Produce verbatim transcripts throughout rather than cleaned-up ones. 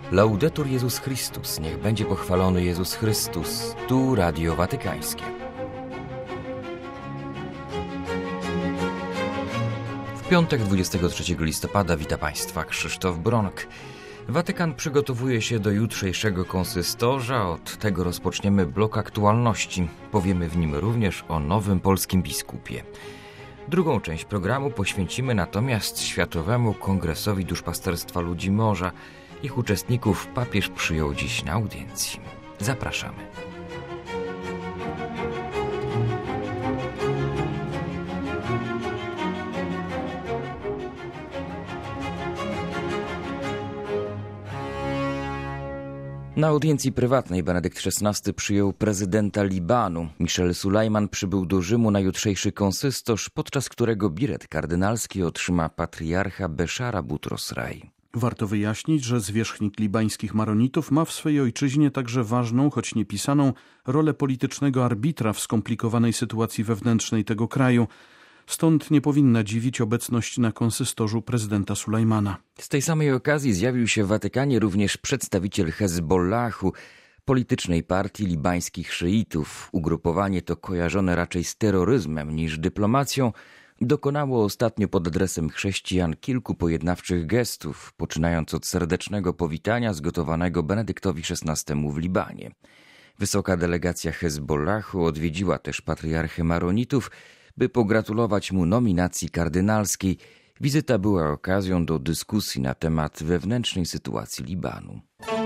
Laudetur Jezus Chrystus, niech będzie pochwalony Jezus Chrystus. Tu Radio Watykańskie. W piątek dwudziestego trzeciego listopada wita Państwa Krzysztof Bronk. Watykan przygotowuje się do jutrzejszego konsystorza. Od tego rozpoczniemy blok aktualności. Powiemy w nim również o nowym polskim biskupie. Drugą część programu poświęcimy natomiast Światowemu Kongresowi Duszpasterstwa Ludzi Morza. Ich uczestników papież przyjął dziś na audiencji. Zapraszamy. Na audiencji prywatnej Benedykt szesnasty przyjął prezydenta Libanu. Michel Sulejman przybył do Rzymu na jutrzejszy konsystorz, podczas którego biret kardynalski otrzyma patriarcha Beszara Butros-Rai. Warto wyjaśnić, że zwierzchnik libańskich maronitów ma w swej ojczyźnie także ważną, choć niepisaną, rolę politycznego arbitra w skomplikowanej sytuacji wewnętrznej tego kraju. Stąd nie powinna dziwić obecność na konsystorzu prezydenta Sulejmana. Z tej samej okazji zjawił się w Watykanie również przedstawiciel Hezbollahu, politycznej partii libańskich szyitów. Ugrupowanie to kojarzone raczej z terroryzmem niż dyplomacją. Dokonało ostatnio pod adresem chrześcijan kilku pojednawczych gestów, poczynając od serdecznego powitania zgotowanego Benedyktowi szesnastemu w Libanie. Wysoka delegacja Hezbollahu odwiedziła też patriarchę maronitów, by pogratulować mu nominacji kardynalskiej. Wizyta była okazją do dyskusji na temat wewnętrznej sytuacji Libanu.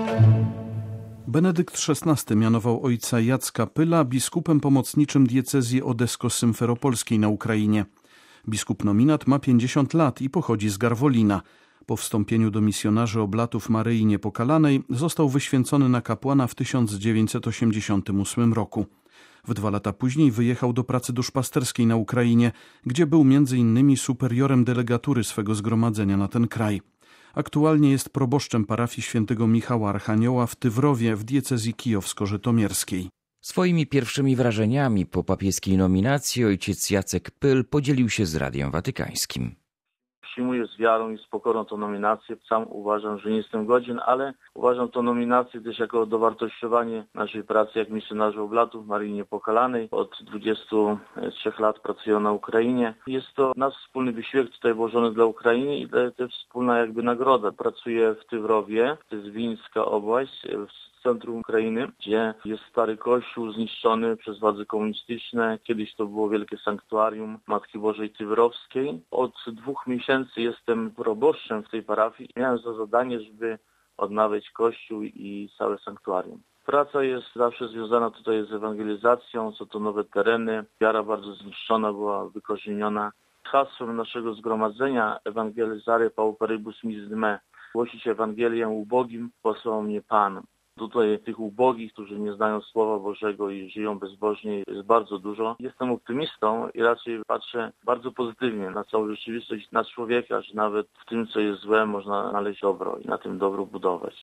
Benedykt szesnasty mianował ojca Jacka Pyla biskupem pomocniczym diecezji odesko-symferopolskiej na Ukrainie. Biskup nominat ma pięćdziesiąt lat i pochodzi z Garwolina. Po wstąpieniu do misjonarzy Oblatów Maryi Niepokalanej został wyświęcony na kapłana w tysiąc dziewięćset osiemdziesiątym ósmym roku. W dwa lata później wyjechał do pracy duszpasterskiej na Ukrainie, gdzie był między innymi superiorem delegatury swego zgromadzenia na ten kraj. Aktualnie jest proboszczem parafii świętego Michała Archanioła w Tywrowie w diecezji kijowsko-żytomierskiej. Swoimi pierwszymi wrażeniami po papieskiej nominacji ojciec Jacek Pyl podzielił się z Radiem Watykańskim. Przyjmuję z wiarą i z pokorą tę nominację. Sam uważam, że nie jestem godzien, ale uważam tę nominację też jako dowartościowanie naszej pracy jak misjonarzy Oblatów Maryi Niepokalanej. Od dwudziestu trzech lat pracuję na Ukrainie. Jest to nasz wspólny wysiłek tutaj włożony dla Ukrainy i też wspólna jakby nagroda. Pracuję w Tywrowie, to jest wińska obłaść, w centrum Ukrainy, gdzie jest stary kościół zniszczony przez władze komunistyczne. Kiedyś to było wielkie sanktuarium Matki Bożej Tywrowskiej. Od dwóch miesięcy jestem proboszczem w tej parafii. Miałem za zadanie, żeby odnawiać kościół i całe sanktuarium. Praca jest zawsze związana tutaj z ewangelizacją, są to nowe tereny. Wiara bardzo zniszczona była, wykorzeniona. Hasłem naszego zgromadzenia Evangelizare pauperibus mis me. Głosić Ewangelię ubogim, posłał mnie Pan. Tutaj tych ubogich, którzy nie znają Słowa Bożego i żyją bezbożnie, jest bardzo dużo. Jestem optymistą i raczej patrzę bardzo pozytywnie na całą rzeczywistość, na człowieka, że nawet w tym, co jest złe, można znaleźć dobro i na tym dobro budować.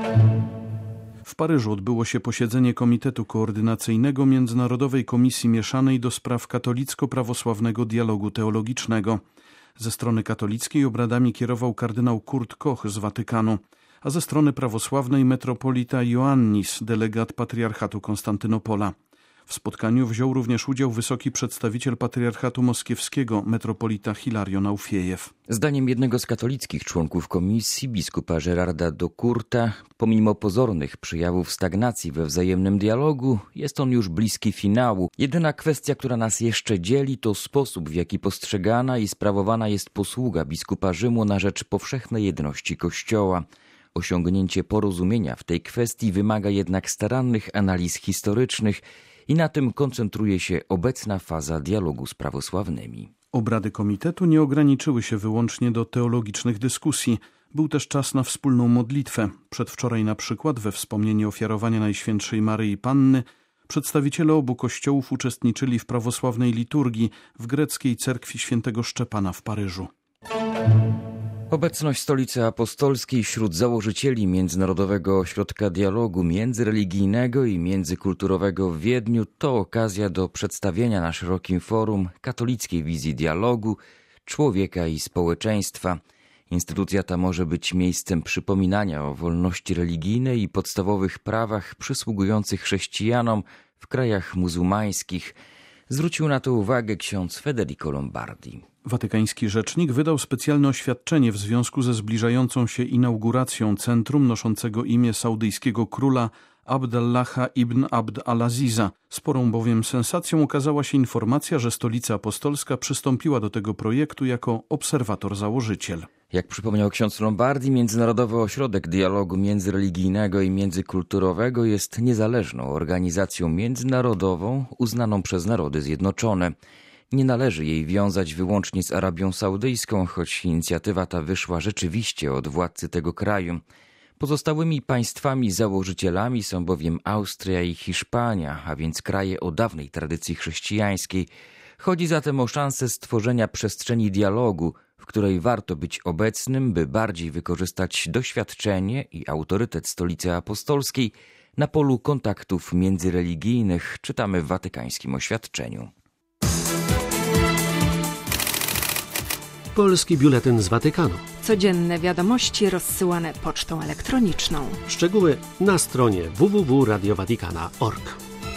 W Paryżu odbyło się posiedzenie Komitetu Koordynacyjnego Międzynarodowej Komisji Mieszanej do spraw katolicko-prawosławnego dialogu teologicznego. Ze strony katolickiej obradami kierował kardynał Kurt Koch z Watykanu, a ze strony prawosławnej metropolita Ioannis, delegat patriarchatu Konstantynopola. W spotkaniu wziął również udział wysoki przedstawiciel patriarchatu moskiewskiego, metropolita Hilarion Aufiejew. Zdaniem jednego z katolickich członków komisji, biskupa Gerarda Dokurta, pomimo pozornych przejawów stagnacji we wzajemnym dialogu, jest on już bliski finału. Jedyna kwestia, która nas jeszcze dzieli, to sposób, w jaki postrzegana i sprawowana jest posługa biskupa Rzymu na rzecz powszechnej jedności Kościoła. Osiągnięcie porozumienia w tej kwestii wymaga jednak starannych analiz historycznych i na tym koncentruje się obecna faza dialogu z prawosławnymi. Obrady komitetu nie ograniczyły się wyłącznie do teologicznych dyskusji. Był też czas na wspólną modlitwę. Przedwczoraj na przykład we wspomnienie ofiarowania Najświętszej Maryi Panny przedstawiciele obu kościołów uczestniczyli w prawosławnej liturgii w greckiej cerkwi świętego Szczepana w Paryżu. Obecność Stolicy Apostolskiej wśród założycieli Międzynarodowego Ośrodka Dialogu Międzyreligijnego i Międzykulturowego w Wiedniu to okazja do przedstawienia na szerokim forum katolickiej wizji dialogu, człowieka i społeczeństwa. Instytucja ta może być miejscem przypominania o wolności religijnej i podstawowych prawach przysługujących chrześcijanom w krajach muzułmańskich. Zwrócił na to uwagę ksiądz Federico Lombardi. Watykański rzecznik wydał specjalne oświadczenie w związku ze zbliżającą się inauguracją centrum noszącego imię saudyjskiego króla Abdallaha ibn Abd al-Aziza. Sporą bowiem sensacją okazała się informacja, że Stolica Apostolska przystąpiła do tego projektu jako obserwator-założyciel. Jak przypomniał ksiądz Lombardi, Międzynarodowy Ośrodek Dialogu Międzyreligijnego i Międzykulturowego jest niezależną organizacją międzynarodową uznaną przez Narody Zjednoczone. Nie należy jej wiązać wyłącznie z Arabią Saudyjską, choć inicjatywa ta wyszła rzeczywiście od władcy tego kraju. Pozostałymi państwami założycielami są bowiem Austria i Hiszpania, a więc kraje o dawnej tradycji chrześcijańskiej. Chodzi zatem o szansę stworzenia przestrzeni dialogu, w której warto być obecnym, by bardziej wykorzystać doświadczenie i autorytet Stolicy Apostolskiej na polu kontaktów międzyreligijnych, czytamy w watykańskim oświadczeniu. Polski Biuletyn z Watykanu. Codzienne wiadomości rozsyłane pocztą elektroniczną. Szczegóły na stronie w w w kropka radio watikana kropka org.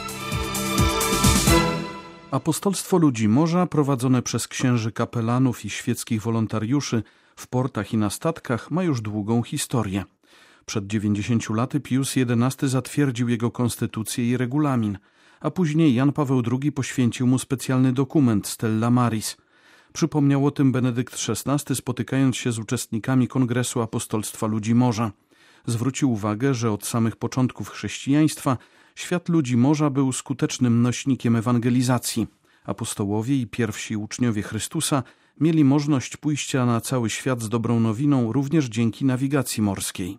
Apostolstwo Ludzi Morza, prowadzone przez księży kapelanów i świeckich wolontariuszy w portach i na statkach, ma już długą historię. Przed dziewięćdziesięciu laty Pius jedenasty zatwierdził jego konstytucję i regulamin, a później Jan Paweł drugi poświęcił mu specjalny dokument Stella Maris. Przypomniał o tym Benedykt szesnasty, spotykając się z uczestnikami Kongresu Apostolstwa Ludzi Morza. Zwrócił uwagę, że od samych początków chrześcijaństwa świat ludzi morza był skutecznym nośnikiem ewangelizacji. Apostołowie i pierwsi uczniowie Chrystusa mieli możliwość pójścia na cały świat z dobrą nowiną również dzięki nawigacji morskiej.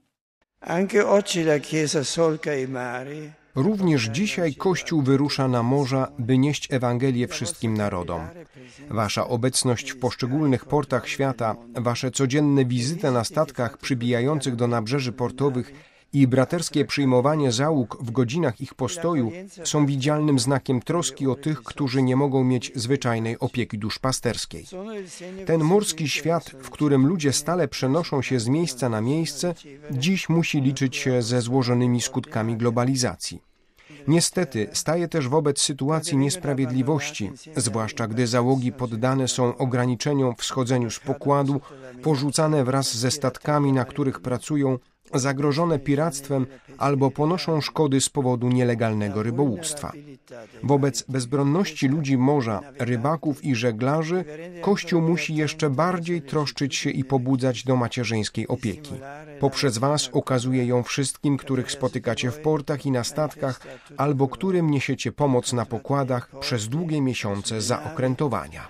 Również dzisiaj Kościół wyrusza na morza, by nieść Ewangelię wszystkim narodom. Wasza obecność w poszczególnych portach świata, wasze codzienne wizyty na statkach przybijających do nabrzeży portowych i braterskie przyjmowanie załóg w godzinach ich postoju są widzialnym znakiem troski o tych, którzy nie mogą mieć zwyczajnej opieki duszpasterskiej. Ten morski świat, w którym ludzie stale przenoszą się z miejsca na miejsce, dziś musi liczyć się ze złożonymi skutkami globalizacji. Niestety staje też wobec sytuacji niesprawiedliwości, zwłaszcza gdy załogi poddane są ograniczeniom w schodzeniu z pokładu, porzucane wraz ze statkami, na których pracują, zagrożone piractwem albo ponoszą szkody z powodu nielegalnego rybołówstwa. Wobec bezbronności ludzi morza, rybaków i żeglarzy, Kościół musi jeszcze bardziej troszczyć się i pobudzać do macierzyńskiej opieki. Poprzez was okazuje ją wszystkim, których spotykacie w portach i na statkach, albo którym niesiecie pomoc na pokładach przez długie miesiące zaokrętowania.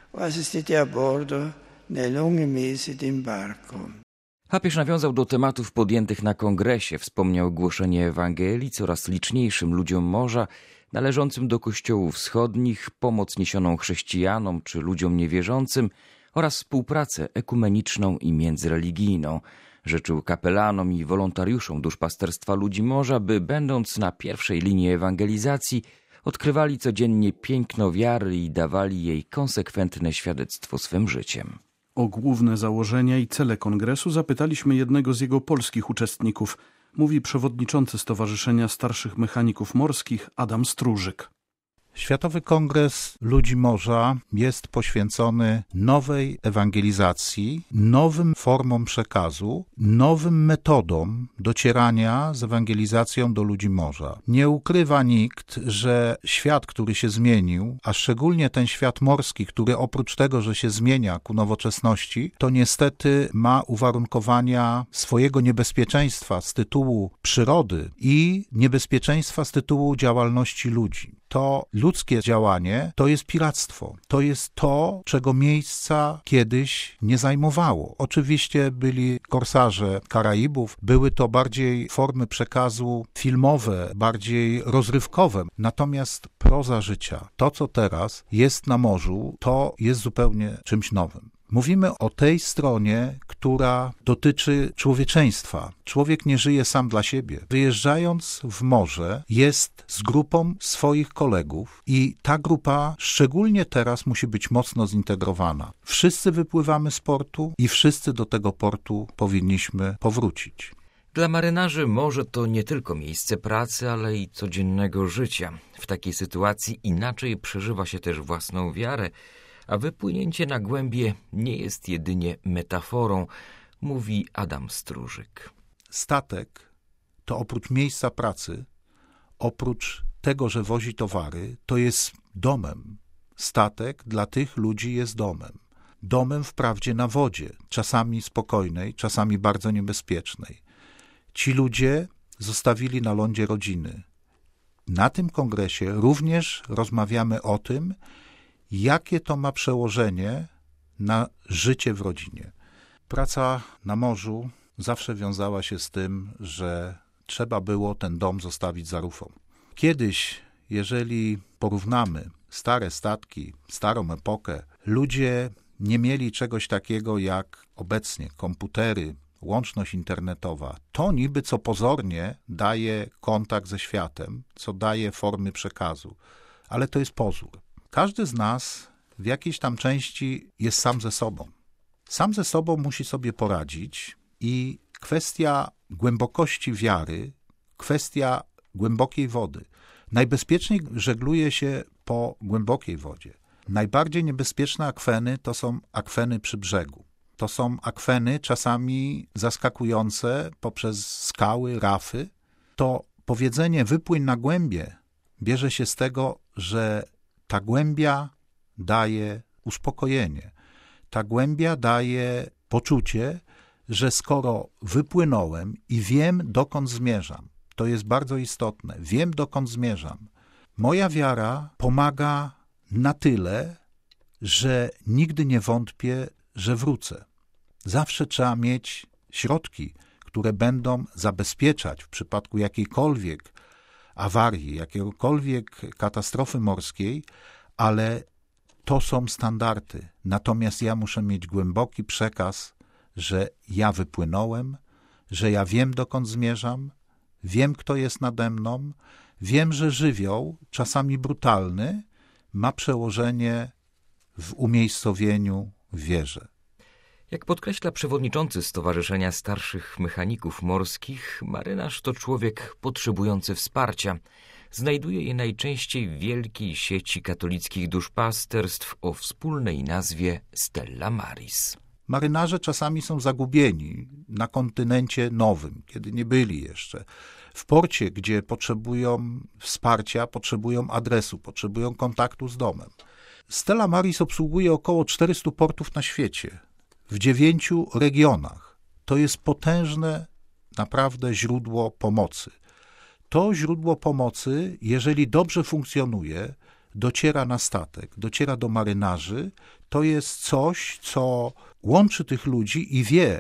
Papież nawiązał do tematów podjętych na kongresie, wspomniał głoszenie Ewangelii coraz liczniejszym ludziom morza, należącym do kościołów wschodnich, pomoc niesioną chrześcijanom czy ludziom niewierzącym oraz współpracę ekumeniczną i międzyreligijną. Życzył kapelanom i wolontariuszom duszpasterstwa ludzi morza, by będąc na pierwszej linii ewangelizacji, odkrywali codziennie piękno wiary i dawali jej konsekwentne świadectwo swym życiem. O główne założenia i cele kongresu zapytaliśmy jednego z jego polskich uczestników, mówi przewodniczący Stowarzyszenia Starszych Mechaników Morskich Adam Stróżyk. Światowy Kongres Ludzi Morza jest poświęcony nowej ewangelizacji, nowym formom przekazu, nowym metodom docierania z ewangelizacją do ludzi morza. Nie ukrywa nikt, że świat, który się zmienił, a szczególnie ten świat morski, który oprócz tego, że się zmienia ku nowoczesności, to niestety ma uwarunkowania swojego niebezpieczeństwa z tytułu przyrody i niebezpieczeństwa z tytułu działalności ludzi. To ludzkie działanie to jest piractwo. To jest to, czego miejsca kiedyś nie zajmowało. Oczywiście byli korsarze Karaibów, były to bardziej formy przekazu filmowe, bardziej rozrywkowe. Natomiast proza życia, to co teraz jest na morzu, to jest zupełnie czymś nowym. Mówimy o tej stronie, która dotyczy człowieczeństwa. Człowiek nie żyje sam dla siebie. Wyjeżdżając w morze, jest z grupą swoich kolegów i ta grupa szczególnie teraz musi być mocno zintegrowana. Wszyscy wypływamy z portu i wszyscy do tego portu powinniśmy powrócić. Dla marynarzy morze to nie tylko miejsce pracy, ale i codziennego życia. W takiej sytuacji inaczej przeżywa się też własną wiarę, a wypłynięcie na głębie nie jest jedynie metaforą, mówi Adam Stróżyk. Statek to oprócz miejsca pracy, oprócz tego, że wozi towary, to jest domem. Statek dla tych ludzi jest domem. Domem wprawdzie na wodzie, czasami spokojnej, czasami bardzo niebezpiecznej. Ci ludzie zostawili na lądzie rodziny. Na tym kongresie również rozmawiamy o tym, jakie to ma przełożenie na życie w rodzinie. Praca na morzu zawsze wiązała się z tym, że trzeba było ten dom zostawić za rufą. Kiedyś, jeżeli porównamy stare statki, starą epokę, ludzie nie mieli czegoś takiego jak obecnie komputery, łączność internetowa. To niby co pozornie daje kontakt ze światem, co daje formy przekazu, ale to jest pozór. Każdy z nas w jakiejś tam części jest sam ze sobą. Sam ze sobą musi sobie poradzić i kwestia głębokości wiary, kwestia głębokiej wody. Najbezpieczniej żegluje się po głębokiej wodzie. Najbardziej niebezpieczne akweny to są akweny przy brzegu. To są akweny czasami zaskakujące poprzez skały, rafy. To powiedzenie wypłyń na głębie bierze się z tego, że ta głębia daje uspokojenie. Ta głębia daje poczucie, że skoro wypłynąłem i wiem, dokąd zmierzam, to jest bardzo istotne, wiem, dokąd zmierzam. Moja wiara pomaga na tyle, że nigdy nie wątpię, że wrócę. Zawsze trzeba mieć środki, które będą zabezpieczać w przypadku jakiejkolwiek awarii, jakiejkolwiek katastrofy morskiej, ale to są standardy. Natomiast ja muszę mieć głęboki przekaz, że ja wypłynąłem, że ja wiem, dokąd zmierzam, wiem, kto jest nade mną, wiem, że żywioł, czasami brutalny, ma przełożenie w umiejscowieniu w wierze. Jak podkreśla przewodniczący Stowarzyszenia Starszych Mechaników Morskich, marynarz to człowiek potrzebujący wsparcia. Znajduje je najczęściej w wielkiej sieci katolickich duszpasterstw o wspólnej nazwie Stella Maris. Marynarze czasami są zagubieni na kontynencie nowym, kiedy nie byli jeszcze. W porcie, gdzie potrzebują wsparcia, potrzebują adresu, potrzebują kontaktu z domem. Stella Maris obsługuje około czterystu portów na świecie, w dziewięciu regionach. To jest potężne naprawdę źródło pomocy. To źródło pomocy, jeżeli dobrze funkcjonuje, dociera na statek, dociera do marynarzy, to jest coś, co łączy tych ludzi i wie,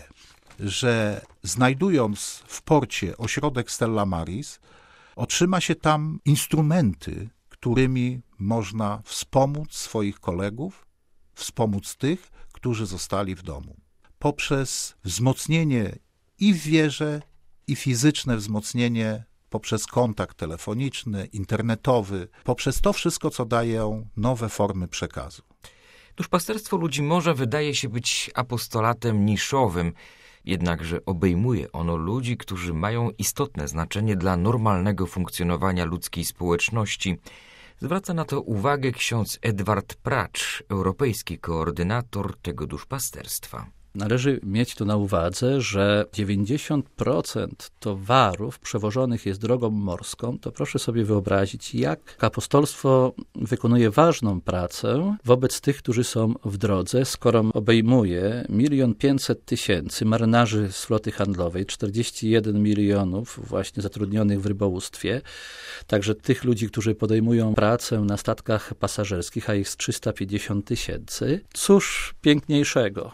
że znajdując w porcie ośrodek Stella Maris, otrzyma się tam instrumenty, którymi można wspomóc swoich kolegów, wspomóc tych, którzy zostali w domu. Poprzez wzmocnienie i w wierze, i fizyczne wzmocnienie, poprzez kontakt telefoniczny, internetowy, poprzez to wszystko, co dają nowe formy przekazu. Duszpasterstwo ludzi morza wydaje się być apostolatem niszowym, jednakże obejmuje ono ludzi, którzy mają istotne znaczenie dla normalnego funkcjonowania ludzkiej społeczności. Zwraca na to uwagę ksiądz Edward Pracz, europejski koordynator tego duszpasterstwa. Należy mieć tu na uwadze, że dziewięćdziesiąt procent towarów przewożonych jest drogą morską. To proszę sobie wyobrazić, jak apostolstwo wykonuje ważną pracę wobec tych, którzy są w drodze, skoro obejmuje milion pięćset tysięcy marynarzy z floty handlowej, czterdzieści jeden milionów właśnie zatrudnionych w rybołówstwie, także tych ludzi, którzy podejmują pracę na statkach pasażerskich, a ich jest trzysta pięćdziesiąt tysięcy. Cóż piękniejszego,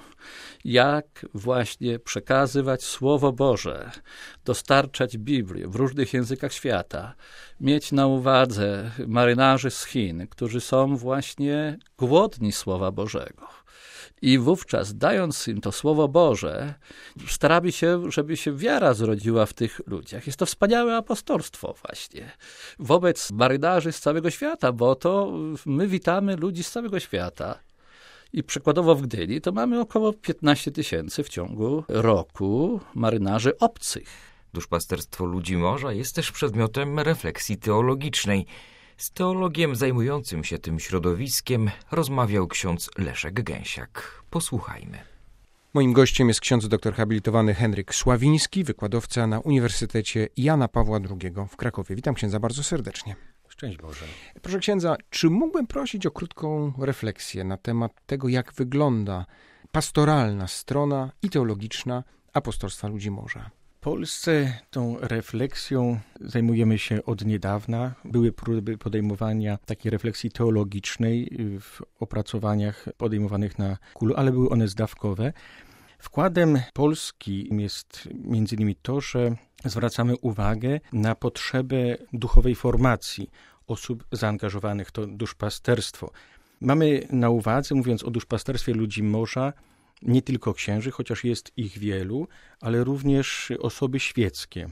jak właśnie przekazywać Słowo Boże, dostarczać Biblię w różnych językach świata, mieć na uwadze marynarzy z Chin, którzy są właśnie głodni Słowa Bożego. I wówczas, dając im to Słowo Boże, staramy się, żeby się wiara zrodziła w tych ludziach. Jest to wspaniałe apostolstwo właśnie wobec marynarzy z całego świata, bo to my witamy ludzi z całego świata. I przykładowo w Gdyni to mamy około piętnaście tysięcy w ciągu roku marynarzy obcych. Duszpasterstwo ludzi morza jest też przedmiotem refleksji teologicznej. Z teologiem zajmującym się tym środowiskiem rozmawiał ksiądz Leszek Gęsiak. Posłuchajmy. Moim gościem jest ksiądz doktor habilitowany Henryk Sławiński, wykładowca na Uniwersytecie Jana Pawła drugiego w Krakowie. Witam księdza bardzo serdecznie. Szczęść Boże. Proszę księdza, czy mógłbym prosić o krótką refleksję na temat tego, jak wygląda pastoralna strona i teologiczna apostolstwa ludzi morza? W Polsce tą refleksją zajmujemy się od niedawna. Były próby podejmowania takiej refleksji teologicznej w opracowaniach podejmowanych na kulu, ale były one zdawkowe. Wkładem Polski jest między innymi to, że zwracamy uwagę na potrzebę duchowej formacji osób zaangażowanych w to duszpasterstwo. Mamy na uwadze, mówiąc o duszpasterstwie ludzi morza, nie tylko księży, chociaż jest ich wielu, ale również osoby świeckie.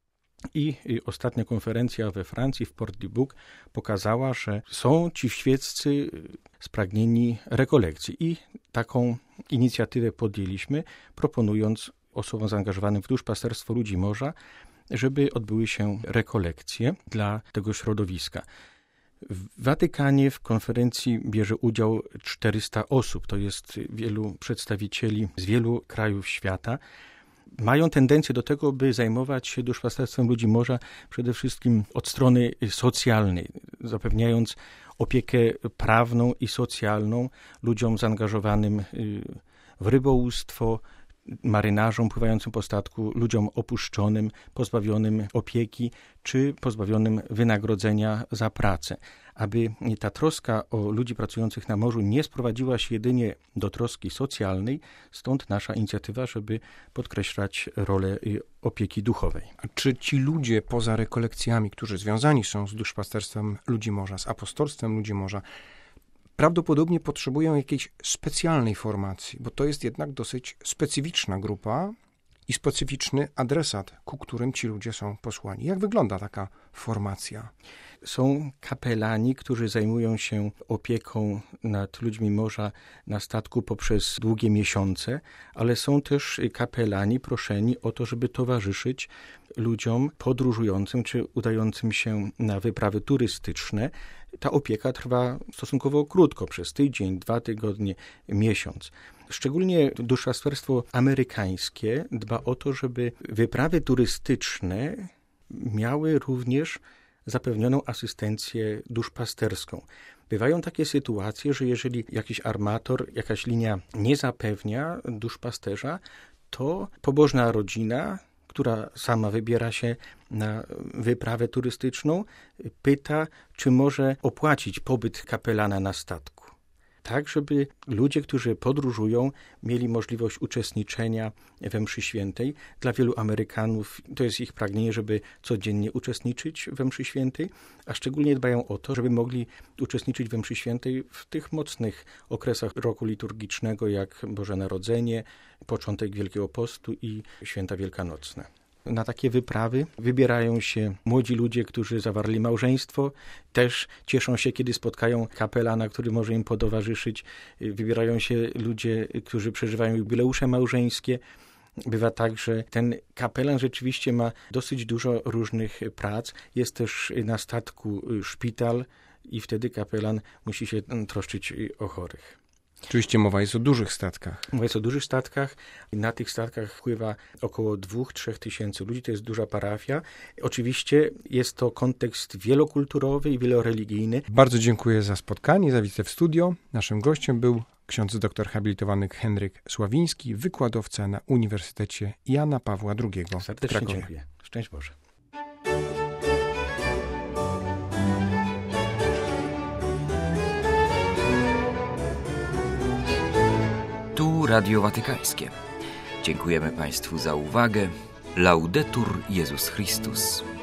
I ostatnia konferencja we Francji, w Port-du-Bouc, pokazała, że są ci świeccy spragnieni rekolekcji. I taką inicjatywę podjęliśmy, proponując osobom zaangażowanym w duszpasterstwo ludzi morza, żeby odbyły się rekolekcje dla tego środowiska. W Watykanie w konferencji bierze udział czterysta osób, to jest wielu przedstawicieli z wielu krajów świata. Mają tendencję do tego, by zajmować się duszpasterstwem ludzi morza przede wszystkim od strony socjalnej, zapewniając opiekę prawną i socjalną ludziom zaangażowanym w rybołówstwo, marynarzom pływającym po statku, ludziom opuszczonym, pozbawionym opieki czy pozbawionym wynagrodzenia za pracę. Aby ta troska o ludzi pracujących na morzu nie sprowadziła się jedynie do troski socjalnej, stąd nasza inicjatywa, żeby podkreślać rolę opieki duchowej. A czy ci ludzie poza rekolekcjami, którzy związani są z duszpasterstwem ludzi morza, z apostolstwem ludzi morza, prawdopodobnie potrzebują jakiejś specjalnej formacji, bo to jest jednak dosyć specyficzna grupa i specyficzny adresat, ku którym ci ludzie są posłani. Jak wygląda taka formacja? Są kapelani, którzy zajmują się opieką nad ludźmi morza na statku poprzez długie miesiące, ale są też kapelani proszeni o to, żeby towarzyszyć ludziom podróżującym czy udającym się na wyprawy turystyczne. Ta opieka trwa stosunkowo krótko, przez tydzień, dwa tygodnie, miesiąc. Szczególnie duszpasterstwo amerykańskie dba o to, żeby wyprawy turystyczne miały również zapewnioną asystencję duszpasterską. Bywają takie sytuacje, że jeżeli jakiś armator, jakaś linia nie zapewnia duszpasterza, to pobożna rodzina, która sama wybiera się na wyprawę turystyczną, pyta, czy może opłacić pobyt kapelana na statku. Tak, żeby ludzie, którzy podróżują, mieli możliwość uczestniczenia we mszy świętej. Dla wielu Amerykanów to jest ich pragnienie, żeby codziennie uczestniczyć we mszy świętej, a szczególnie dbają o to, żeby mogli uczestniczyć we mszy świętej w tych mocnych okresach roku liturgicznego, jak Boże Narodzenie, początek Wielkiego Postu i święta wielkanocne. Na takie wyprawy wybierają się młodzi ludzie, którzy zawarli małżeństwo. Też cieszą się, kiedy spotkają kapelana, który może im potowarzyszyć. Wybierają się ludzie, którzy przeżywają jubileusze małżeńskie. Bywa tak, że ten kapelan rzeczywiście ma dosyć dużo różnych prac. Jest też na statku szpital i wtedy kapelan musi się troszczyć o chorych. Oczywiście mowa jest o dużych statkach. Mowa jest o dużych statkach. Na tych statkach pływa około dwóch, trzech tysięcy ludzi. To jest duża parafia. Oczywiście jest to kontekst wielokulturowy i wieloreligijny. Bardzo dziękuję za spotkanie, za wizytę w studio. Naszym gościem był ksiądz doktor habilitowany Henryk Sławiński, wykładowca na Uniwersytecie Jana Pawła drugiego Serdecznie w Krakowie. dziękuję. Szczęść Boże. Tu Radio Watykańskie. Dziękujemy Państwu za uwagę. Laudetur Jezus Chrystus.